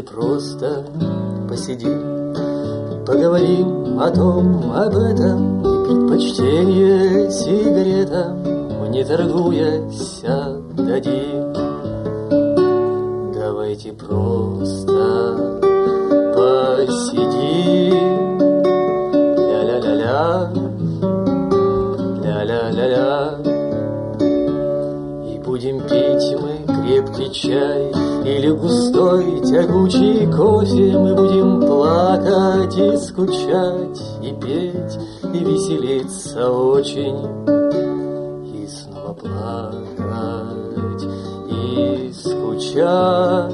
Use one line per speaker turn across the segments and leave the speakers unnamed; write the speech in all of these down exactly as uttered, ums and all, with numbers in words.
просто посидим, поговорим о том, об этом, и предпочтение сигаретам мы, не торгуясь, отдадим. Давайте просто посидим, ля-ля-ля-ля, ля-ля-ля-ля, и будем пить мы крепкий чай или густой тягучий кофе. Мы будем плакать и скучать, и петь, и веселиться очень, и снова плакать и скучать.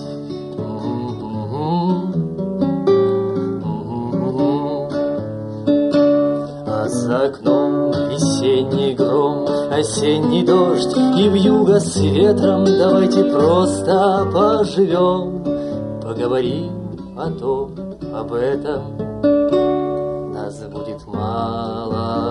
А за окном весенний гром, осенний дождь и вьюга с ветром. Давайте просто поживем, поговорим о том, об этом. Нас будет мало,